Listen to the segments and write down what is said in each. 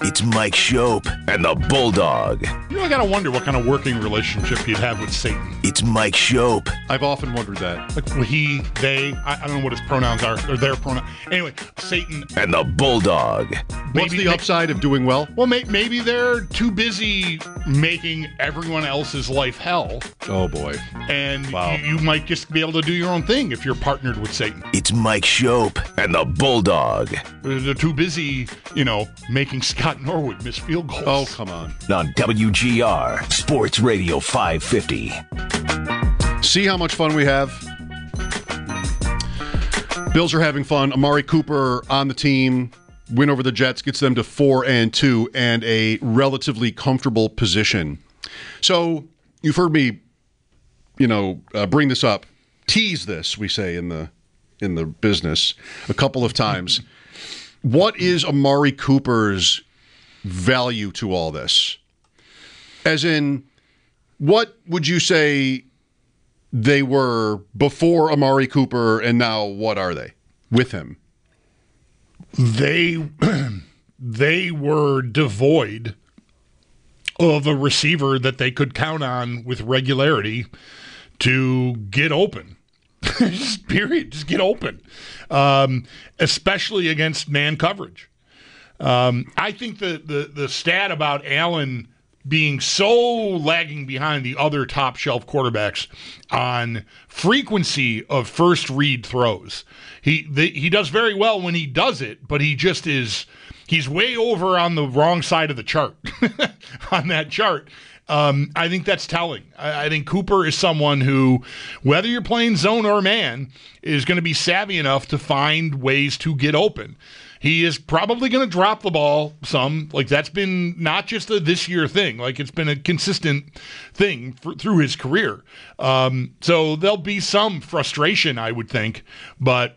It's Mike Shope and the Bulldog. You know, I gotta wonder what kind of working relationship he'd have with Satan. It's Mike Shope. I've often wondered that. Like, well, he, they, I don't know what his pronouns are, or their pronoun. Anyway, Satan. And the Bulldog. What's the upside of doing well? Well, maybe they're too busy making everyone else's life hell. Oh, boy. And Wow. you might just be able to do your own thing if you're partnered with Satan. It's Mike Shope and the Bulldog. They're too busy, making Scott Norwood miss field goals. Oh, come on. On WGR Sports Radio 550. See how much fun we have? Bills are having fun. Amari Cooper on the team. Win over the Jets gets them to 4-2 and a relatively comfortable position. So you've heard me, bring this up, tease this, we say in the business, a couple of times. What is Amari Cooper's value to all this? As in, what would you say they were before Amari Cooper, and now what are they with him? They were devoid of a receiver that they could count on with regularity to get open. Just period. Just get open. Especially against man coverage. I think the stat about Allen being so lagging behind the other top shelf quarterbacks on frequency of first read throws. He does very well when he does it, but he's way over on the wrong side of the chart on that chart. I think that's telling. I think Cooper is someone who, whether you're playing zone or man, is going to be savvy enough to find ways to get open. He is probably going to drop the ball some. Like, that's been not just a this year thing. Like, it's been a consistent thing through his career. So there'll be some frustration, I would think. But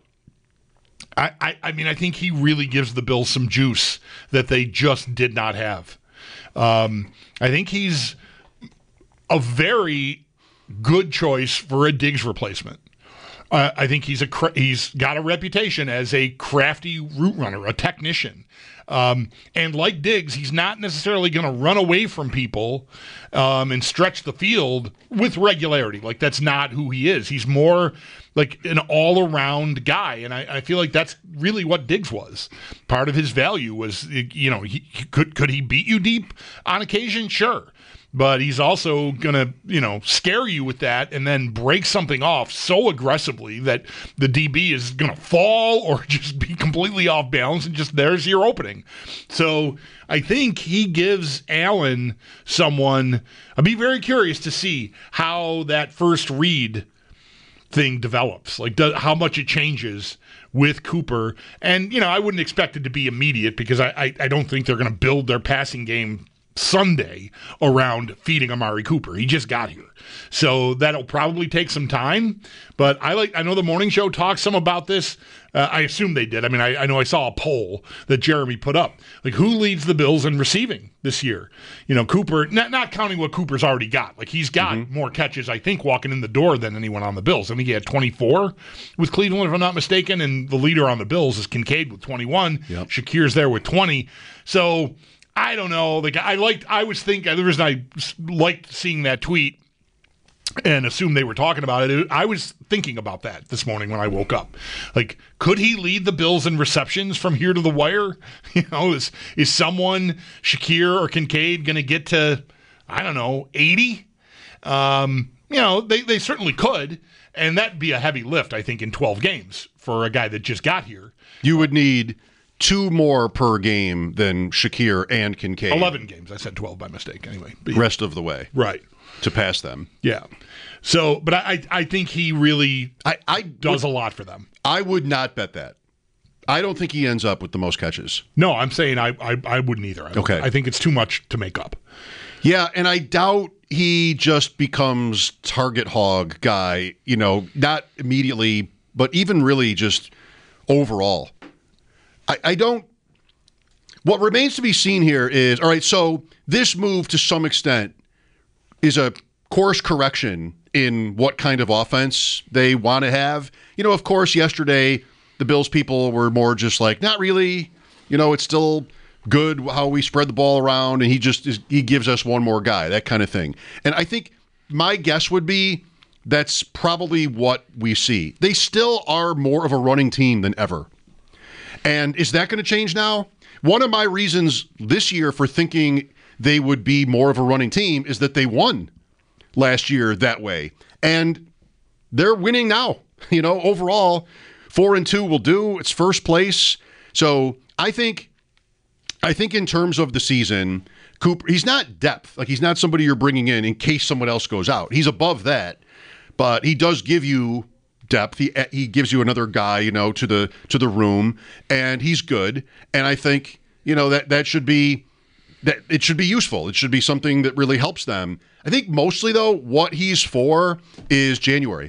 I mean, I think he really gives the Bills some juice that they just did not have. I think he's a very good choice for a Diggs replacement. I think he's got a reputation as a crafty route runner, a technician. And like Diggs, he's not necessarily going to run away from people and stretch the field with regularity. Like, that's not who he is. He's more like an all-around guy, and I feel like that's really what Diggs was. Part of his value was, could he beat you deep on occasion? Sure. But he's also going to, scare you with that and then break something off so aggressively that the DB is going to fall or just be completely off balance and just there's your opening. So I think he gives Allen someone. I'd be very curious to see how that first read thing develops, like how much it changes with Cooper. And, I wouldn't expect it to be immediate because I don't think they're going to build their passing game Sunday around feeding Amari Cooper. He just got here. So that'll probably take some time. But I know the morning show talked some about this. I assume they did. I mean, I know I saw a poll that Jeremy put up. Like, who leads the Bills in receiving this year? Cooper, not counting what Cooper's already got. Like, he's got more catches, I think, walking in the door than anyone on the Bills. I think he had 24 with Cleveland, if I'm not mistaken. And the leader on the Bills is Kincaid with 21. Yep. Shakir's there with 20. So I don't know. Like, the reason I liked seeing that tweet and assumed they were talking about it, I was thinking about that this morning when I woke up. Like, could he lead the Bills in receptions from here to the wire? Is someone, Shakir or Kincaid, going to get to, 80? They certainly could, and that'd be a heavy lift, I think, in 12 games for a guy that just got here. You would need 2 more per game than Shakir and Kincaid. 11 games. I said 12 by mistake anyway. But rest of the way. Right. To pass them. Yeah. So, but I think he really does a lot for them. I would not bet that. I don't think he ends up with the most catches. No, I'm saying I wouldn't either. Okay. I think it's too much to make up. Yeah, and I doubt he just becomes target hog guy, not immediately, but even really just overall. I don't. What remains to be seen here is, all right, so this move to some extent is a course correction in what kind of offense they want to have. Of course, yesterday, the Bills people were more just like, not really. It's still good how we spread the ball around, and he gives us one more guy, that kind of thing. And I think my guess would be that's probably what we see. They still are more of a running team than ever. And is that going to change now? One of my reasons this year for thinking they would be more of a running team is that they won last year that way. And they're winning now. Overall, 4-2 will do. It's first place. So I think in terms of the season, Cooper, he's not depth. Like, he's not somebody you're bringing in case someone else goes out. He's above that, but he does give you depth. He gives you another guy, to the room, and he's good. And I think, that should be that it should be useful. It should be something that really helps them. I think mostly though, what he's for is January.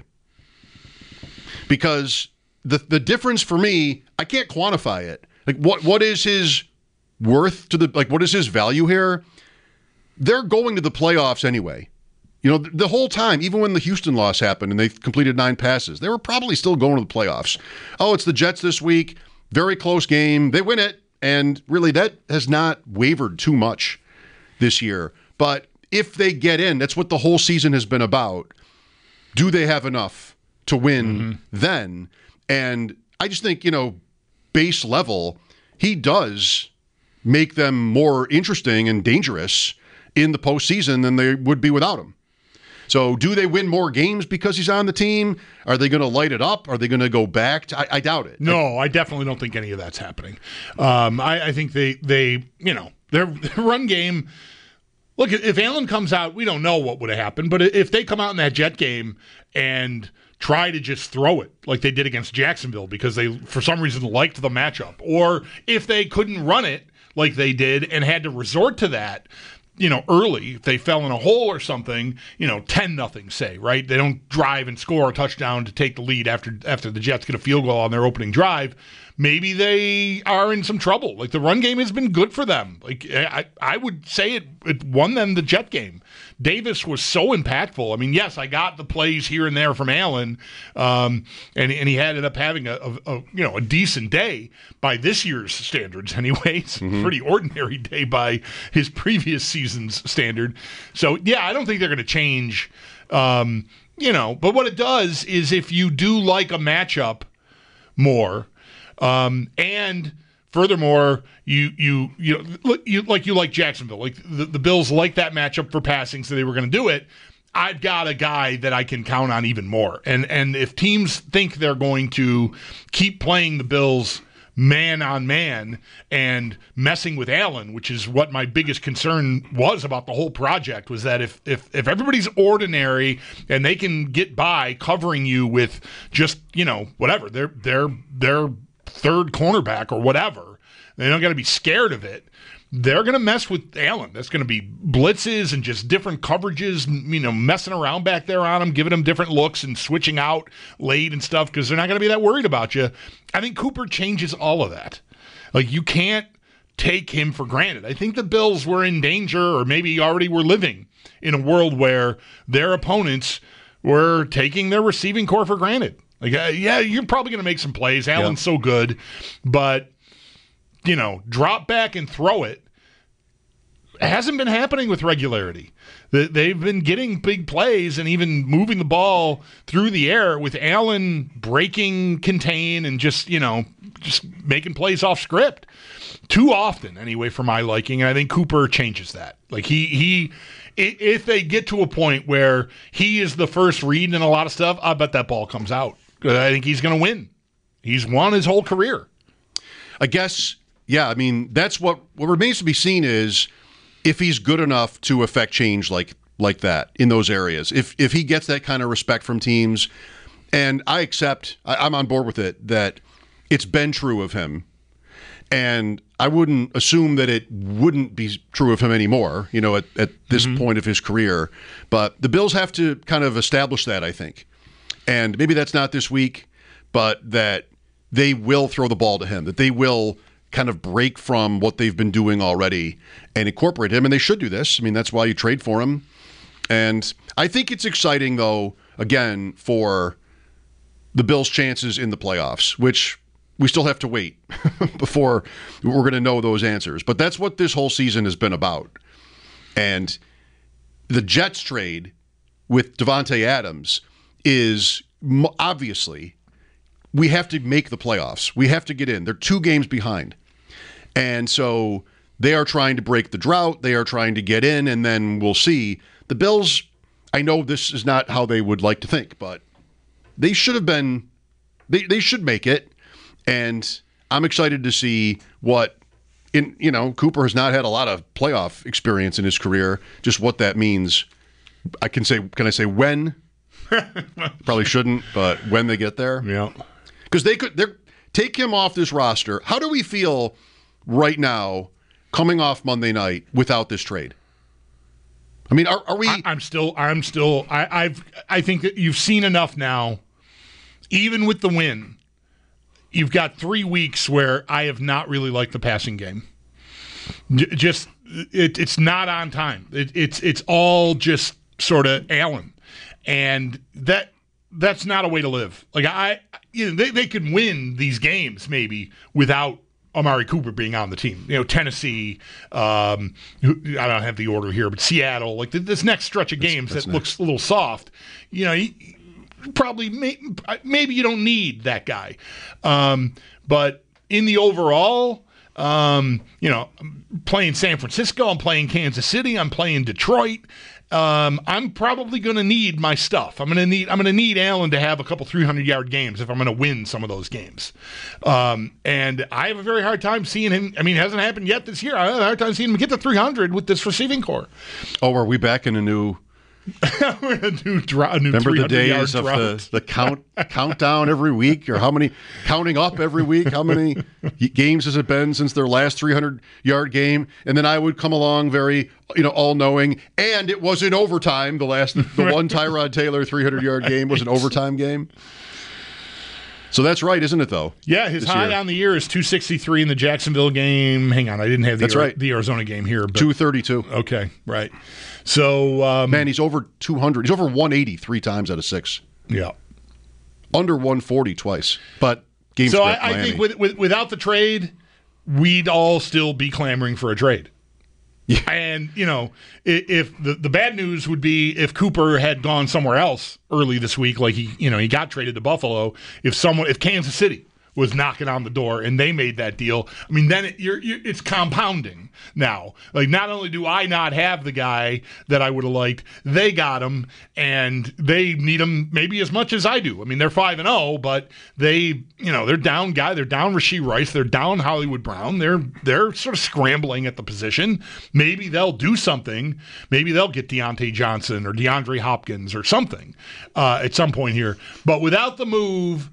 Because the difference for me, I can't quantify it. Like, what is his worth to what is his value here? They're going to the playoffs anyway. The whole time, even when the Houston loss happened and they completed 9 passes, they were probably still going to the playoffs. Oh, it's the Jets this week. Very close game. They win it. And really, that has not wavered too much this year. But if they get in, that's what the whole season has been about. Do they have enough to win then? And I just think, base level, he does make them more interesting and dangerous in the postseason than they would be without him. So do they win more games because he's on the team? Are they going to light it up? Are they going to go back? I doubt it. No, I definitely don't think any of that's happening. I think they their run game. Look, if Allen comes out, we don't know what would have happened. But if they come out in that Jet game and try to just throw it like they did against Jacksonville because they, for some reason, liked the matchup, or if they couldn't run it like they did and had to resort to that, early, if they fell in a hole or something, 10-0, say, right? They don't drive and score a touchdown to take the lead after the Jets get a field goal on their opening drive. Maybe they are in some trouble. Like, the run game has been good for them. Like, I would say it won them the Jet game. Davis was so impactful. I mean, yes, I got the plays here and there from Allen, and he ended up having a decent day by this year's standards. Anyways, pretty ordinary day by his previous season's standard. So yeah, I don't think they're going to change. But what it does is if you do like a matchup more, and furthermore, you like Jacksonville, like the Bills like that matchup for passing, so they were going to do it. I've got a guy that I can count on even more. And if teams think they're going to keep playing the Bills man on man and messing with Allen, which is what my biggest concern was about the whole project, was that if everybody's ordinary and they can get by covering you with just, whatever, their third cornerback or whatever, they don't got to be scared of it. They're going to mess with Allen. That's going to be blitzes and just different coverages, messing around back there on him, giving him different looks and switching out late and stuff because they're not going to be that worried about you. I think Cooper changes all of that. Like, you can't take him for granted. I think the Bills were in danger, or maybe already were living in a world where their opponents were taking their receiving core for granted. Like, yeah, you're probably going to make some plays. Allen's so good, but drop back and throw it. It hasn't been happening with regularity. They've been getting big plays and even moving the ball through the air with Allen breaking contain and just making plays off script too often anyway for my liking. And I think Cooper changes that. Like, he if they get to a point where he is the first read in a lot of stuff, I bet that ball comes out. I think he's going to win. He's won his whole career. I guess, yeah, I mean, that's what remains to be seen is if he's good enough to affect change like that in those areas. If he gets that kind of respect from teams, and I'm on board with it, that it's been true of him. And I wouldn't assume that it wouldn't be true of him anymore, at this point of his career. But the Bills have to kind of establish that, I think. And maybe that's not this week, but that they will throw the ball to him, that they will kind of break from what they've been doing already and incorporate him. And they should do this. I mean, that's why you trade for him. And I think it's exciting, though, again, for the Bills' chances in the playoffs, which we still have to wait before we're going to know those answers. But that's what this whole season has been about. And the Jets trade with Davante Adams is obviously we have to make the playoffs. We have to get in. They're 2 games behind. And so they are trying to break the drought. They are trying to get in, and then we'll see. The Bills, I know this is not how they would like to think, but they should have been, they should make it. And I'm excited to see what, Cooper has not had a lot of playoff experience in his career, just what that means. Can I say when? Probably shouldn't, but when they get there. Yeah. Because they take him off this roster. How do we feel right now coming off Monday night without this trade? I mean, are we? I think that you've seen enough now, even with the win. You've got 3 weeks where I have not really liked the passing game. It's not on time. It's all just sort of Allen, and that's not a way to live. Like they could win these games maybe without Amari Cooper being on the team. Tennessee. I don't have the order here, but Seattle. Like this next stretch of games that looks a little soft. Probably maybe you don't need that guy, but in the overall, I'm playing San Francisco, I'm playing Kansas City, I'm playing Detroit. I'm probably going to need my stuff. I'm going to need Allen to have a couple 300-yard games if I'm going to win some of those games. And I have a very hard time seeing him. I mean, it hasn't happened yet this year. I have a hard time seeing him get to 300 with this receiving core. Oh, are we back in a new? We're in a new Remember the days of the countdown every week, or counting up every week? How many games has it been since their last 300-yard game? And then I would come along very, all-knowing, and it was in overtime. The one Tyrod Taylor 300-yard game was an overtime game. So that's right, isn't it, though? Yeah, his high on the year is 263 in the Jacksonville game. Hang on, I didn't have the Arizona game here. But 232. Okay, right. So, man, he's over 200. He's over 180 3 times out of 6. Yeah. Under 140 twice. But game So I think without the trade, we'd all still be clamoring for a trade. Yeah. And, if the bad news would be if Cooper had gone somewhere else early this week, like he got traded to Buffalo, if Kansas City was knocking on the door and they made that deal, I mean, then it's compounding now. Like, not only do I not have the guy that I would have liked, they got him, and they need him maybe as much as I do. I mean, they're 5-0, but they're down guy. They're down Rashee Rice. They're down Hollywood Brown. They're sort of scrambling at the position. Maybe they'll do something. Maybe they'll get Deontay Johnson or DeAndre Hopkins or something at some point here. But without the move,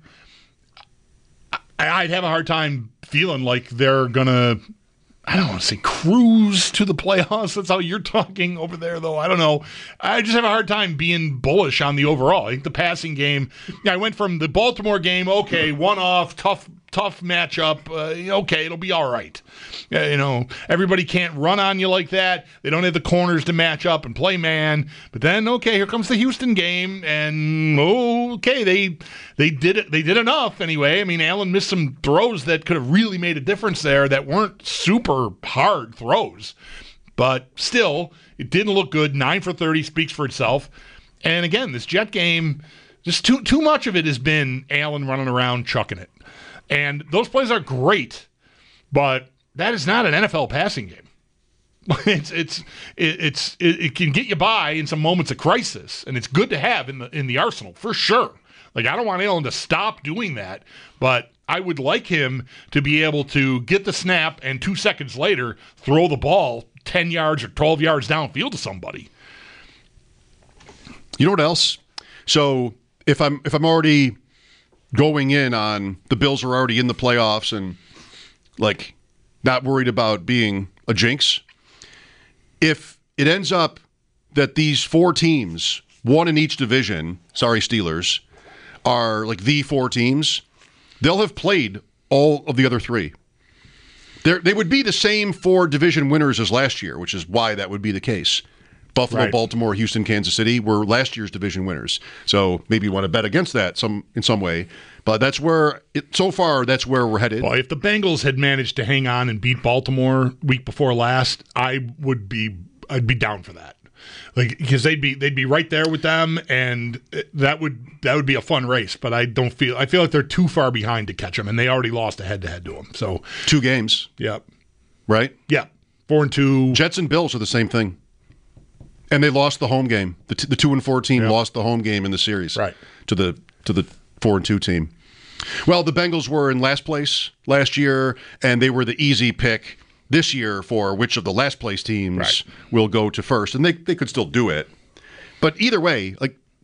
I'd have a hard time feeling like they're going to, I don't want to say cruise to the playoffs. That's how you're talking over there, though. I don't know. I just have a hard time being bullish on the overall. I think the passing game, I went from the Baltimore game, okay, one-off, tough matchup. Okay, it'll be all right. Everybody can't run on you like that. They don't have the corners to match up and play man. But then, okay, here comes the Houston game, and okay, they did it. They did enough anyway. I mean, Allen missed some throws that could have really made a difference there that weren't super hard throws. But still, it didn't look good. 9 for 30 speaks for itself. And again, this Jet game, just too much of it has been Allen running around chucking it. And those plays are great, but that is not an NFL passing game. It can get you by in some moments of crisis, and it's good to have in the arsenal for sure. Like, I don't want Allen to stop doing that, but I would like him to be able to get the snap and 2 seconds later throw the ball 10 yards or 12 yards downfield to somebody. You know what else? So if I'm already going in on the Bills are already in the playoffs and like not worried about being a jinx, if it ends up that these 4 teams, one in each division, sorry Steelers, are like the 4 teams, they'll have played all of the other 3. They would be the same 4 division winners as last year, which is why that would be the case. Buffalo, Right. Baltimore, Houston, Kansas City were last year's division winners. So maybe you want to bet against that in some way. But that's where, so far, that's where we're headed. Well, if the Bengals had managed to hang on and beat Baltimore week before last, I'd be down for that. Like, because they'd be right there with them, and that would be a fun race. But I feel like they're too far behind to catch them, and they already lost a head-to-head to them. So 2 games, yeah, right? yeah, 4-2. Jets and Bills are the same thing. And they lost the home game. The 2-4 team lost the home game in the series, Right. to the 4-2 team. Well, the Bengals were in last place last year, and they were the easy pick this year for which of the last place teams will go to first. And they could still do it. But either way,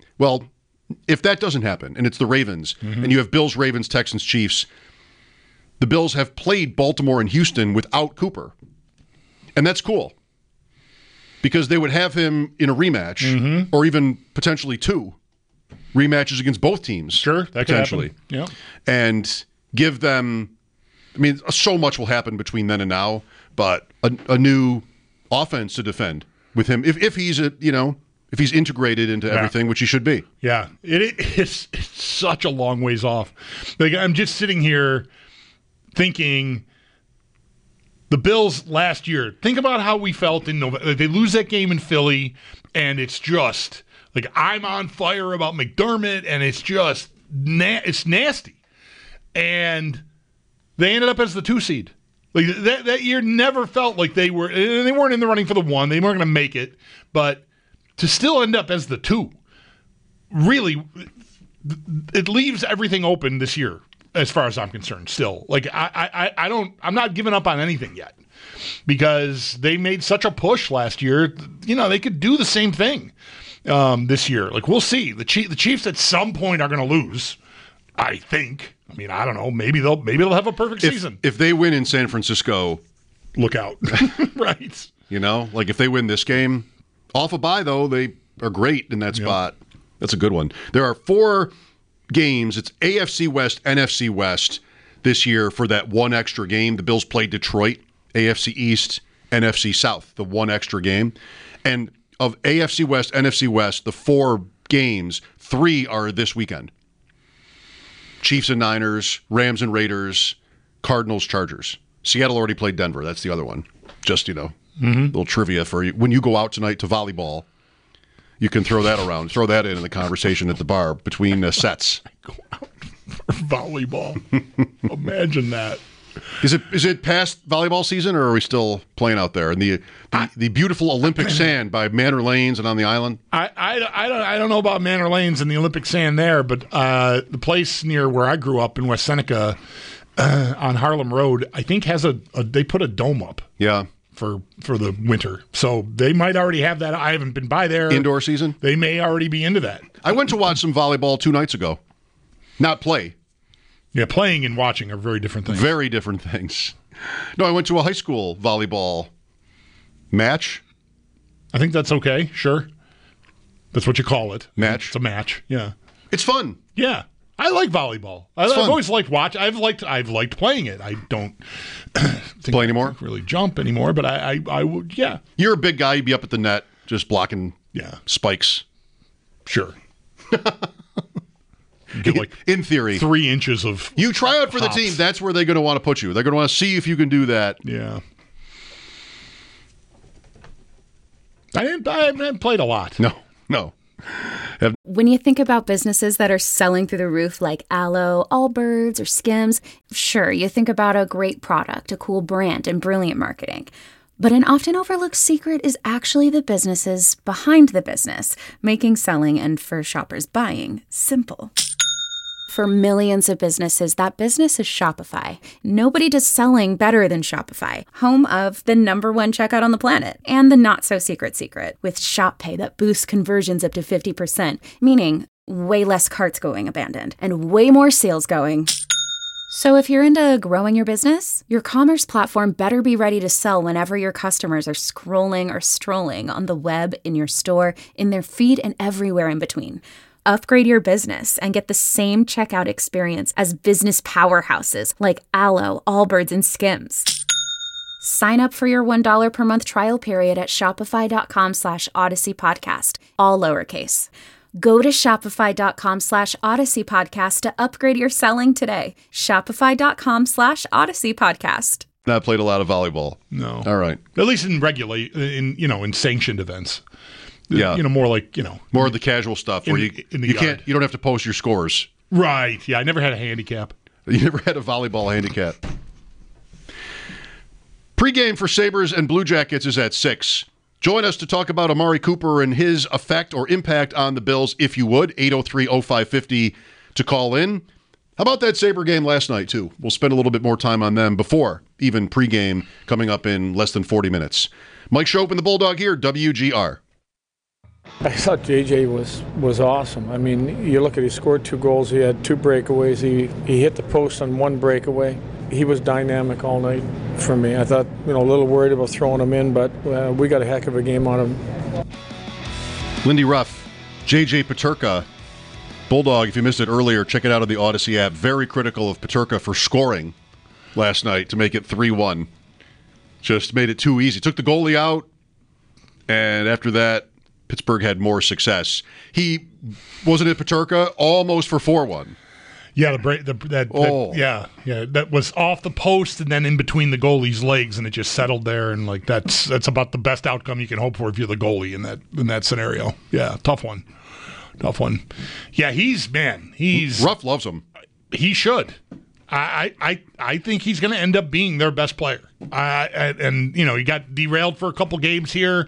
if that doesn't happen, and it's the Ravens, and you have Bills, Ravens, Texans, Chiefs, the Bills have played Baltimore and Houston without Cooper. And that's cool. Because they would have him in a rematch, or even potentially 2 rematches against both teams. Sure, that could potentially. happen. Yeah. And give them, so much will happen between then and now, but a new offense to defend with him if he's if he's integrated into everything, which he should be. Yeah, it's such a long ways off. Like, I'm just sitting here thinking, the Bills last year, think about how we felt in November. They lose that game in Philly, and it's just like, I'm on fire about McDermott, and it's just it's nasty. And they ended up as the 2 seed. Like, that year never felt like they weren't in the running for the 1. They weren't going to make it, but to still end up as the 2, really, it leaves everything open this year, as far as I'm concerned. Still, like, I'm not giving up on anything yet, because they made such a push last year. They could do the same thing this year. Like, we'll see. The Chiefs at some point are going to lose, I think. I don't know. Maybe they'll have a perfect season. If they win in San Francisco, look out. Right. If they win this game, off a bye though, they are great in that spot. That's a good one. There are 4 games. It's AFC West, NFC West this year for that 1 extra game. The Bills played Detroit, AFC East, NFC South, the 1 extra game. And of AFC West, NFC West, the 4 games, 3 are this weekend. Chiefs and Niners, Rams and Raiders, Cardinals, Chargers. Seattle already played Denver. That's the other one. Just, little trivia for you. When you go out tonight to volleyball, you can throw that around. Throw that in the conversation at the bar between sets. Go out for volleyball. Imagine that. Is it past volleyball season, or are we still playing out there in the beautiful Olympic sand by Manor Lanes and on the island? I don't know about Manor Lanes and the Olympic sand there, but the place near where I grew up in West Seneca on Harlem Road, I think has they put a dome up. Yeah. For the winter. So they might already have that. I haven't been by there. Indoor season? They may already be into that. I went to watch some volleyball 2 nights ago. Not play. Yeah, playing and watching are very different things. Very different things. No, I went to a high school volleyball match. I think that's okay. Sure. That's what you call it. Match. It's a match. Yeah. It's fun. Yeah. I like volleyball. I've always liked watching. I've liked playing it. I don't play anymore. Really jump anymore, but I would. Yeah. You're a big guy. You'd be up at the net just blocking. Spikes. Sure. Get in theory 3 inches of. You try out for the team. That's where they're going to want to put you. They're going to want to see if you can do that. Yeah. I haven't played a lot. No. When you think about businesses that are selling through the roof like Aloe, Allbirds, or Skims, sure, you think about a great product, a cool brand, and brilliant marketing. But an often overlooked secret is actually the businesses behind the business, making selling and for shoppers buying simple. For millions of businesses, that business is Shopify. Nobody does selling better than Shopify, home of the #1 checkout on the planet and the not-so-secret secret with Shop Pay that boosts conversions up to 50%, meaning way less carts going abandoned and way more sales going. So if you're into growing your business, your commerce platform better be ready to sell whenever your customers are scrolling or strolling on the web, in your store, in their feed, and everywhere in between. Upgrade your business and get the same checkout experience as business powerhouses like Aloe, Allbirds, and Skims. Sign up for your $1 per month trial period at shopify.com/Odyssey Podcast, all lowercase. Go to shopify.com/Odyssey Podcast to upgrade your selling today. Shopify.com/Odyssey Podcast. Not played a lot of volleyball. No. All right. At least in sanctioned events. Yeah. More like, more of the casual stuff where you don't have to post your scores. Right. Yeah, I never had a handicap. You never had a volleyball handicap. Pre-game for Sabres and Blue Jackets is at 6. Join us to talk about Amari Cooper and his effect or impact on the Bills, if you would. 803-0550 to call in. How about that Sabre game last night, too? We'll spend a little bit more time on them before even pre-game coming up in less than 40 minutes. Mike Schopp and the Bulldog here, WGR. I thought JJ was awesome. I mean, you look at he scored 2 goals. He had 2 breakaways. He hit the post on 1 breakaway. He was dynamic all night for me. I thought, a little worried about throwing him in, but we got a heck of a game on him. Lindy Ruff, JJ Peterka. Bulldog, if you missed it earlier, check it out on the Odyssey app. Very critical of Peterka for scoring last night to make it 3-1. Just made it too easy. Took the goalie out, and after that, Pittsburgh had more success. He wasn't it Peterka almost for 4-1. Yeah, that was off the post and then in between the goalie's legs, and it just settled there. And that's about the best outcome you can hope for if you're the goalie in that scenario. Yeah, tough one. Yeah, he's Ruff loves him. He should. I think he's going to end up being their best player. He got derailed for a couple games here.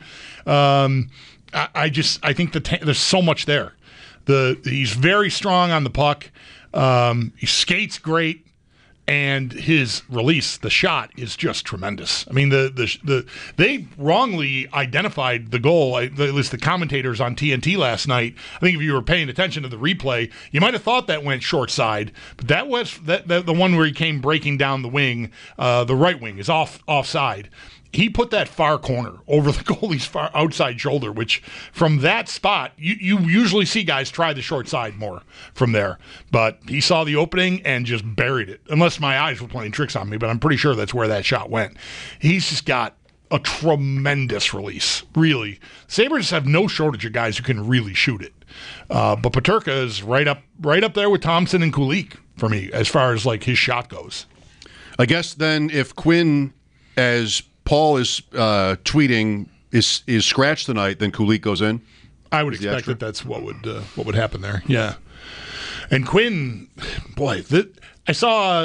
I think there's so much there. He's very strong on the puck. He skates great, and his release, the shot, is just tremendous. I mean, they wrongly identified the goal. At least the commentators on TNT last night. I think if you were paying attention to the replay, you might have thought that went short side, but that was the one where he came breaking down the wing. The right wing is offside. He put that far corner over the goalie's far outside shoulder, which from that spot, you usually see guys try the short side more from there. But he saw the opening and just buried it, unless my eyes were playing tricks on me, but I'm pretty sure that's where that shot went. He's just got a tremendous release, really. Sabres have no shortage of guys who can really shoot it. But Peterka is right up there with Thompson and Kulich for me, as far as his shot goes. I guess then if Quinn, as Paul is tweeting, is scratched tonight, then Kulich goes in. I would expect that's what would happen there. Yeah, and Quinn, boy, I saw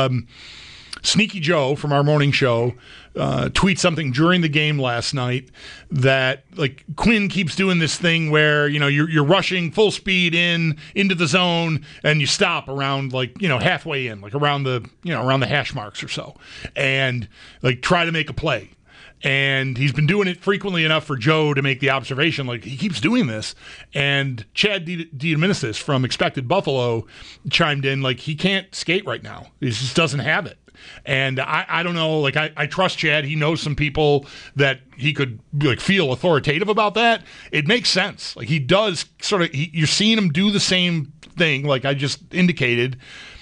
Sneaky Joe from our morning show tweet something during the game last night that Quinn keeps doing this thing where you're rushing full speed into the zone and you stop around halfway in, around the hash marks or so, and try to make a play. And he's been doing it frequently enough for Joe to make the observation, he keeps doing this. And Chad Diaministis from Expected Buffalo chimed in, he can't skate right now. He just doesn't have it. And I don't know, I trust Chad. He knows some people that he could feel authoritative about that. It makes sense. He does you're seeing him do the same thing, like I just indicated.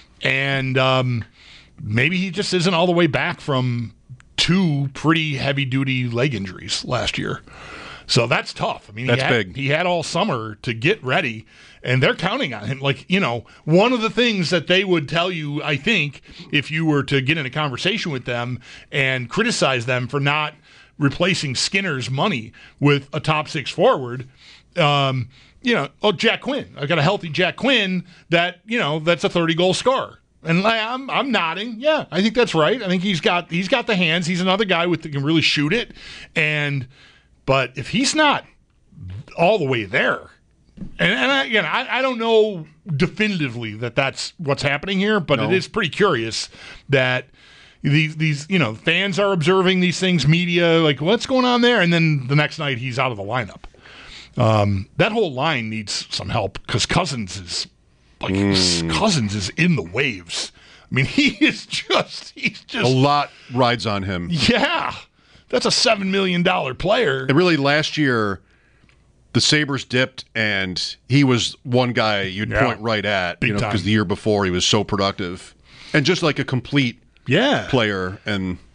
And maybe he just isn't all the way back from 2 pretty heavy-duty leg injuries last year. So that's tough. I mean, that's big. He had all summer to get ready, and they're counting on him. One of the things that they would tell you, I think, if you were to get in a conversation with them and criticize them for not replacing Skinner's money with a top 6 forward, Jack Quinn. I've got a healthy Jack Quinn that's a 30-goal scorer. And I'm nodding. Yeah, I think that's right. I think he's got the hands. He's another guy that can really shoot it. But if he's not all the way there, and I don't know definitively that that's what's happening here, but It is pretty curious that these fans are observing these things, media, what's going on there, and then the next night he's out of the lineup. That whole line needs some help because Cousins is in the waves. I mean, he's just a lot rides on him. Yeah, that's a $7 million player. And really, last year the Sabres dipped, and he was one guy you'd point right at, because the year before he was so productive and just a complete player. And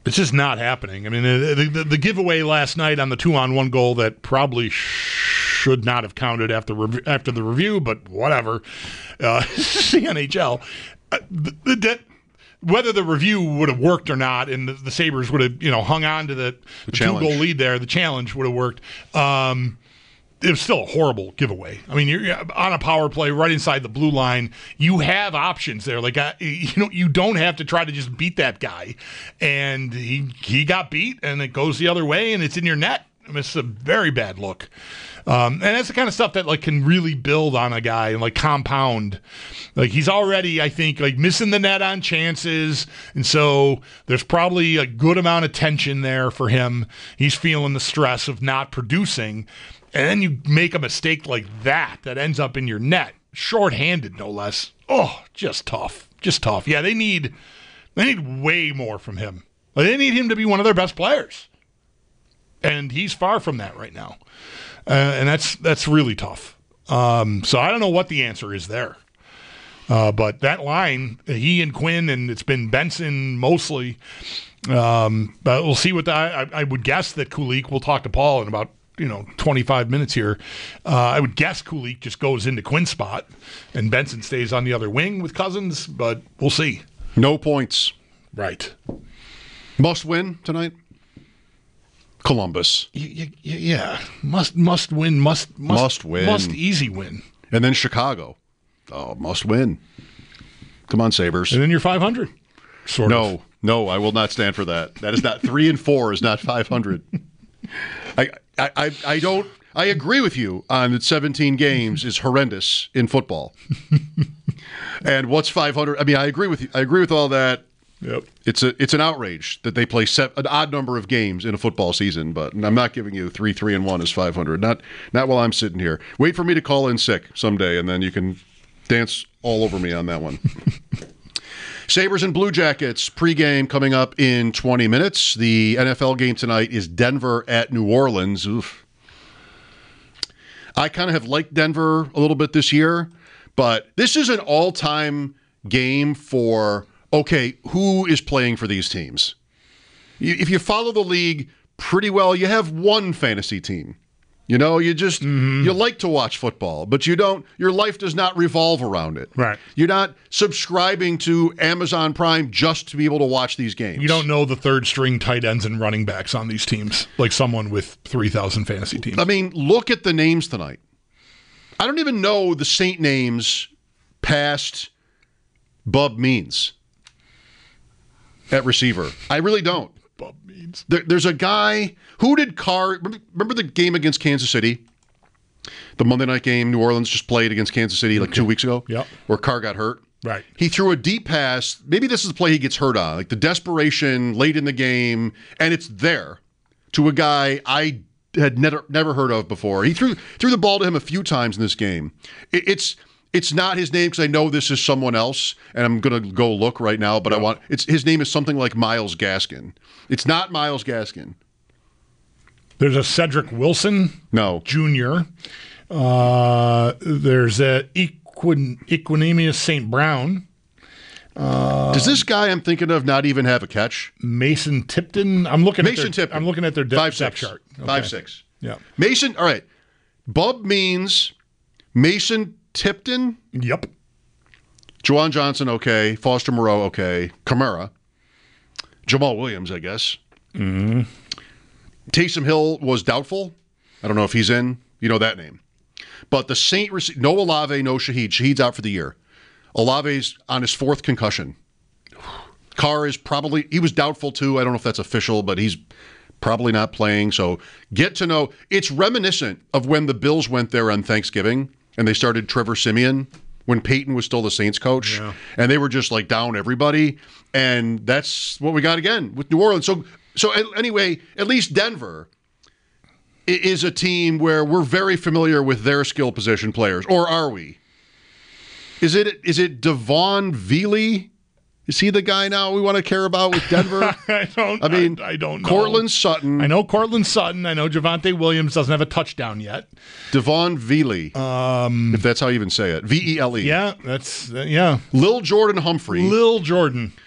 It's just not happening. I mean, the giveaway last night on the 2-on-1 goal that probably should not have counted after the review, but whatever. It's the NHL. Whether the review would have worked or not, and the Sabres would have hung on to the 2-goal lead there, the challenge would have worked. It was still a horrible giveaway. I mean, you're on a power play right inside the blue line. You have options there. Like, you don't have to try to just beat that guy. And he got beat, and it goes the other way, and it's in your net. I mean, it's a very bad look. And that's the kind of stuff that can really build on a guy and compound. Like, he's already, I think, missing the net on chances, and so there's probably a good amount of tension there for him. He's feeling the stress of not producing. And then you make a mistake like that ends up in your net, shorthanded no less. Oh, just tough. Yeah, they need way more from him. They need him to be one of their best players, and he's far from that right now, and that's really tough. So I don't know what the answer is there, but that line, he and Quinn, and it's been Benson mostly. But we'll see what I would guess that Kulich will talk to Paul in about 25 minutes here. I would guess Kulich just goes into Quinn's spot and Benson stays on the other wing with Cousins, but we'll see. No points. Right. Must win tonight? Columbus. Yeah. Must win. Must win. Must easy win. And then Chicago. Oh, must win. Come on, Sabres. And then you're 500. Sort of. No, I will not stand for that. That is not 3-4 is not 500. I don't. I agree with you on that 17 games is horrendous in football. And what's 500? I mean, I agree with you. I agree with all that. Yep. It's an outrage that they play an odd number of games in a football season. But I'm not giving you 3-1 is 500. Not while I'm sitting here. Wait for me to call in sick someday, and then you can dance all over me on that one. Sabres and Blue Jackets pregame coming up in 20 minutes. The NFL game tonight is Denver at New Orleans. Oof. I kind of have liked Denver a little bit this year, but this is an all-time game for, okay, who is playing for these teams? If you follow the league pretty well, you have one fantasy team. You like to watch football, but you don't. Your life does not revolve around it. Right. You're not subscribing to Amazon Prime just to be able to watch these games. You don't know the third string tight ends and running backs on these teams, like someone with 3,000 fantasy teams. I mean, look at the names tonight. I don't even know the Saint names past Bub Means at receiver. I really don't. Bub Means. There's a guy. Who did Carr... Remember the game against Kansas City? The Monday night game New Orleans just played against Kansas City 2 weeks ago? Yep. Where Carr got hurt? Right. He threw a deep pass. Maybe this is the play he gets hurt on. The desperation late in the game, and it's there to a guy I had never heard of before. He threw the ball to him a few times in this game. It's not his name because I know this is someone else, and I'm going to go look right now, but his name is something like Myles Gaskin. It's not Myles Gaskin. There's a Cedric Wilson Jr. There's a Equanimeous St. Brown. Does this guy I'm thinking of not even have a catch? Mason Tipton. I'm looking at their depth 5'6". chart. Okay. 5'6". Yeah. Mason. All right. Bub Means. Mason Tipton. Yep. Juwan Johnson. Okay. Foster Moreau. Okay. Kamara. Jamal Williams. I guess. Mm-hmm. Taysom Hill was doubtful. I don't know if he's in. You know that name. But the Saint no Olave, no Shaheed. Shaheed's out for the year. Olave's on his 4th concussion. Carr is he was doubtful too. I don't know if that's official, but he's probably not playing. So get to know. It's reminiscent of when the Bills went there on Thanksgiving and they started Trevor Siemian when Peyton was still the Saints coach. Yeah. And they were just down everybody. And that's what we got again with New Orleans. So anyway, at least Denver is a team where we're very familiar with their skill position players, or are we? Is it Devon Veely? Is he the guy now we want to care about with Denver? I don't know. Cortland Sutton. I know Cortland Sutton. I know Javonte Williams doesn't have a touchdown yet. Devon Veely. If that's how you even say it. Vele. Yeah, that's. Lil Jordan Humphrey. Lil Jordan.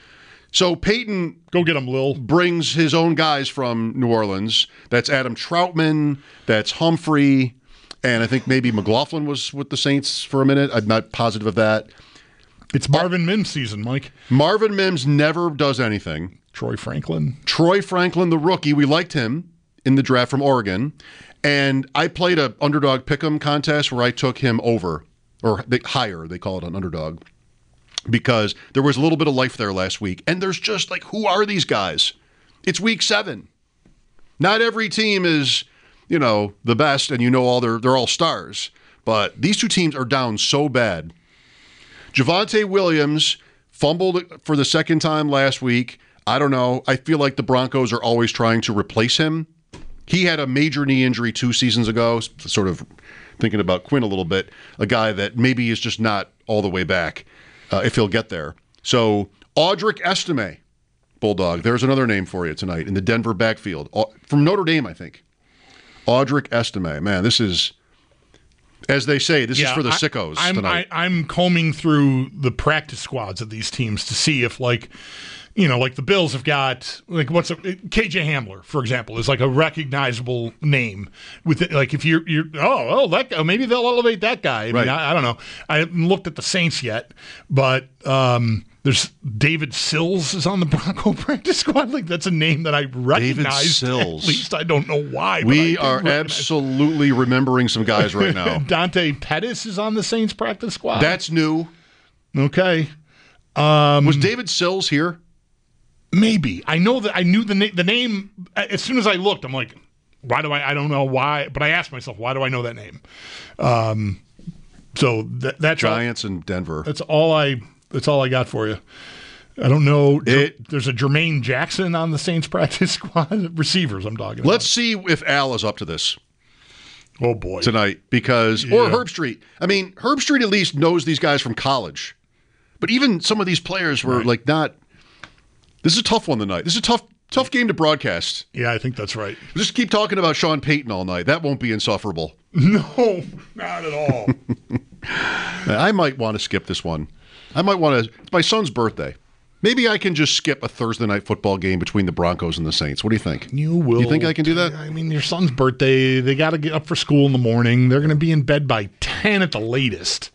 So Peyton Go get him, Lil. brings his own guys from New Orleans. That's Adam Troutman. That's Humphrey. And I think maybe McLaughlin was with the Saints for a minute. I'm not positive of that. It's Marvin Mims season, Mike. Marvin Mims never does anything. Troy Franklin, the rookie, we liked him in the draft from Oregon. And I played a underdog pick'em contest where I took him over, or higher, they call it an underdog, because there was a little bit of life there last week. And there's just like, who are these guys? It's week 7. Not every team is, the best, and they're all stars. But these two teams are down so bad. Javonte Williams fumbled for the second time last week. I don't know. I feel like the Broncos are always trying to replace him. He had a major knee injury 2 seasons ago, sort of thinking about Quinn a little bit, a guy that maybe is just not all the way back if he'll get there. So Audric Estime, Bulldog, there's another name for you tonight in the Denver backfield. From Notre Dame, I think. Audric Estime. Man, this is, as they say, this is for the sickos tonight. I'm combing through the practice squads of these teams to see if, like the Bills have got, KJ Hamler, for example, is like a recognizable name. With it, like if you're that guy, maybe they'll elevate that guy. I mean, I don't know. I haven't looked at the Saints yet, but there's David Sills is on the Bronco practice squad. Like that's a name that I recognize. David Sills. At least I don't know why. We are absolutely remembering some guys right now. Dante Pettis is on the Saints practice squad. That's new. Okay. Was David Sills here? Maybe. I know that I knew the name as soon as I looked. I'm like, why do I don't know why, but I asked myself, why do I know that name? So that's Giants and Denver. That's all I got for you. I don't know. There's a Jermaine Jackson on the Saints practice squad. Receivers I'm talking about. Let's see if Al is up to this. Oh boy. Tonight or Herb Street. I mean, Herb Street at least knows these guys from college. But even some of these players were not. This is a tough one tonight. This is a tough game to broadcast. Yeah, I think that's right. We'll just keep talking about Sean Payton all night. That won't be insufferable. No, not at all. I might want to skip this one. It's my son's birthday. Maybe I can just skip a Thursday night football game between the Broncos and the Saints. What do you think? You will. You think I can do that? I mean, your son's birthday, they got to get up for school in the morning. They're going to be in bed by 10 at the latest.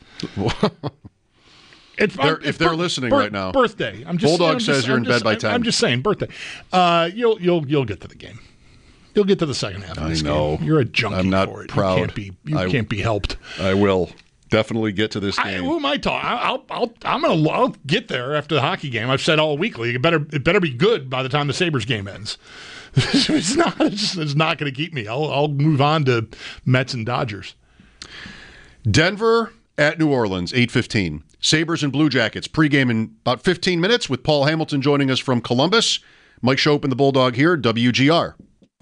If they're listening right now, birthday. Bulldog says you're in bed by 10. I'm just saying, birthday. You'll get to the game. You'll get to the second half of this game. You're a junkie. I'm not for it. proud. You can't be helped. I will definitely get to this game. Who am I talking? I'll get there after the hockey game. I've said all week. It better be good by the time the Sabres game ends. It's not going to keep me. I'll move on to Mets and Dodgers. Denver at New Orleans, 8:15. Sabres and Blue Jackets pregame in about 15 minutes with Paul Hamilton joining us from Columbus. Mike Shope and the Bulldog here, WGR.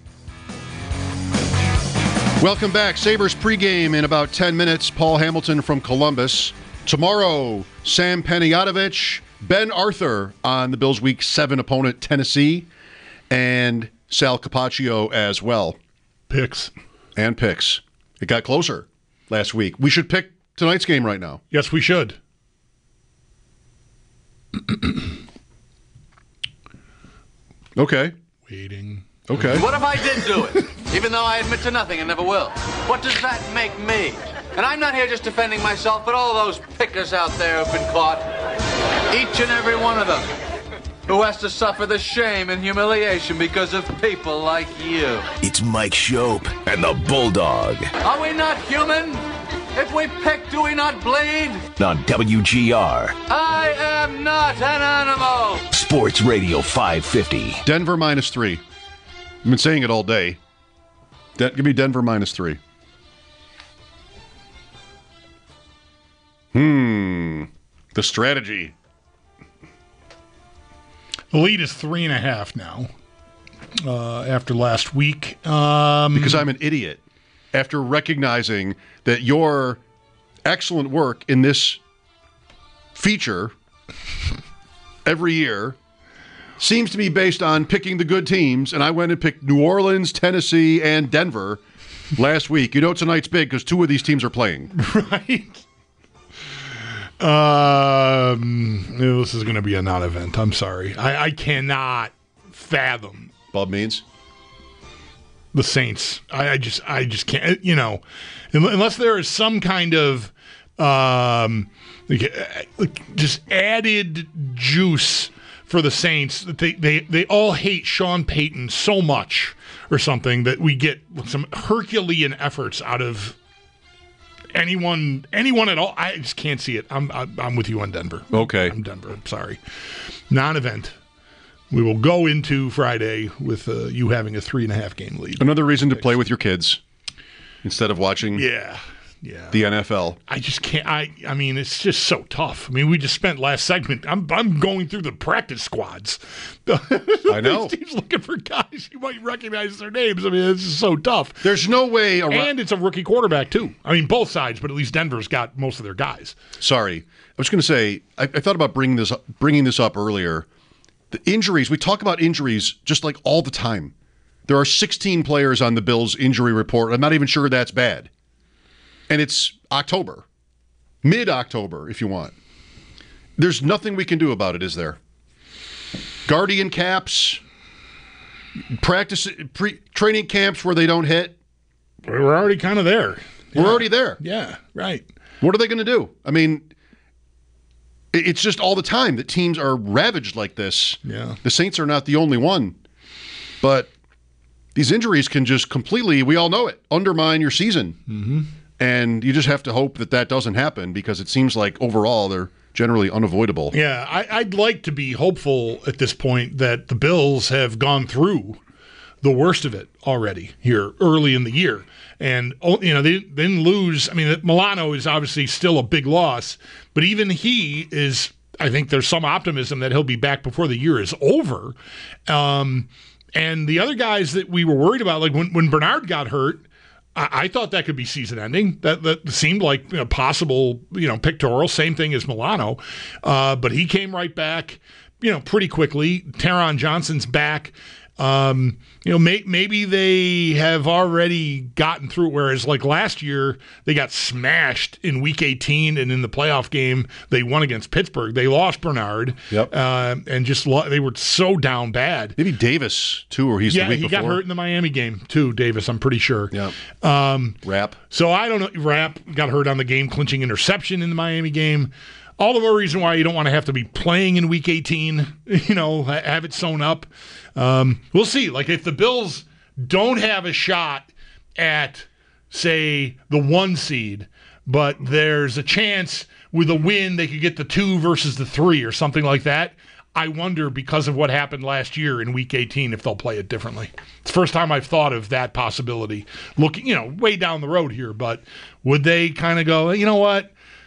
Welcome back. Sabres pregame in about 10 minutes. Paul Hamilton from Columbus. Tomorrow, Sam Panayotovich, Ben Arthur on the Bills' Week 7 opponent, Tennessee, and Sal Capaccio as well. Picks. It got closer last week. We should pick tonight's game right now. Yes, we should. Okay. Waiting. Okay. What if I did do it? Even though I admit to nothing and never will. What does that make me? And I'm not here just defending myself, but all those pickers out there who've been caught. Each and every one of them. Who has to suffer the shame and humiliation because of people like you. It's Mike Shope and the Bulldog. Are we not human? If we pick, do we not bleed? On WGR. I am not an animal. Sports Radio 550. Denver -3. I've been saying it all day. Give me Denver -3. The strategy. The lead is 3.5 now. After last week. Because I'm an idiot. After recognizing that your excellent work in this feature every year seems to be based on picking the good teams, and I went and picked New Orleans, Tennessee, and Denver last week. You know tonight's big because 2 of these teams are playing. Right. This is going to be a non-event. I'm sorry. I cannot fathom Bob Means? the Saints. I just can't. Unless there is some kind of just added juice for the Saints. They all hate Sean Payton so much, or something, that we get some Herculean efforts out of anyone at all. I just can't see it. I'm with you on Denver. Okay. I'm Denver. I'm sorry. Non-event. We will go into Friday with you having a 3.5 game lead. Another reason to play with your kids instead of watching Yeah. the NFL. I just can't. I mean, it's just so tough. I mean, we just spent last segment. I'm going through the practice squads. I know. Steve's looking for guys you might recognize their names. I mean, it's just so tough. There's no way around. And it's a rookie quarterback too. I mean, both sides, but at least Denver's got most of their guys. Sorry, I was going to say I thought about bringing this up earlier. The injuries, we talk about injuries just like all the time. There are 16 players on the Bills injury report. I'm not even sure that's bad. And it's October, mid-October, if you want. There's nothing we can do about it, is there? Guardian caps, practice, training camps where they don't hit. We're already kind of there. We're already there. Yeah, right. What are they going to do? I mean, it's just all the time that teams are ravaged like this. Yeah. The Saints are not the only one. But these injuries can just completely, we all know it, undermine your season. Mm-hmm. And you just have to hope that doesn't happen, because it seems like overall they're generally unavoidable. Yeah, I'd like to be hopeful at this point that the Bills have gone through the worst of it already here early in the year. And, they didn't lose. I mean, Milano is obviously still a big loss, but even he is, I think there's some optimism that he'll be back before the year is over. And the other guys that we were worried about, like when Bernard got hurt, I thought that could be season ending. That seemed like possible, pictorial. Same thing as Milano. But he came right back, pretty quickly. Taron Johnson's back. Maybe they have already gotten through it, whereas like last year they got smashed in week 18, and in the playoff game they won against Pittsburgh. They lost Bernard. Yep. And just they were so down bad. Maybe Davis too, or he's the week he before. got hurt in the Miami game too, Davis, I'm pretty sure. Yeah. Rapp. So I don't know. Rapp got hurt on the game-clinching interception in the Miami game. All the more reason why you don't want to have to be playing in week 18, have it sewn up. We'll see. Like, if the Bills don't have a shot at, say, the 1 seed, but there's a chance with a win they could get the 2 versus the 3 or something like that, I wonder, because of what happened last year in week 18, if they'll play it differently. It's the first time I've thought of that possibility. Looking, way down the road here, but would they kind of go, you know what?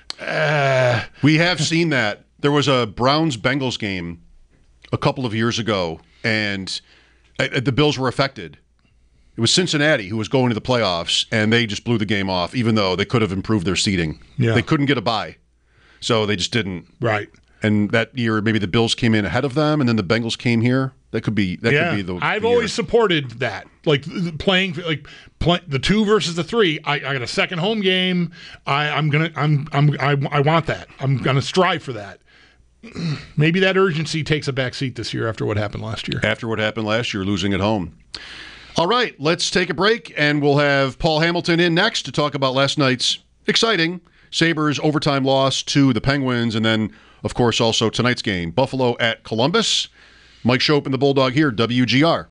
We have seen that. There was a Browns-Bengals game a couple of years ago, and the Bills were affected. It was Cincinnati who was going to the playoffs, and they just blew the game off, even though they could have improved their seeding. Yeah. They couldn't get a bye, so they just didn't. Right. And that year, maybe the Bills came in ahead of them, and then the Bengals came here. That could be the. I've the always year. supported that, like playing the 2 versus the 3. I got a second home game. I want that. I'm gonna strive for that. Maybe that urgency takes a backseat this year after what happened last year. After what happened last year, losing at home. All right, let's take a break, and we'll have Paul Hamilton in next to talk about last night's exciting Sabres overtime loss to the Penguins, and then, of course, also tonight's game, Buffalo at Columbus. Mike Schopp and the Bulldog here, WGR.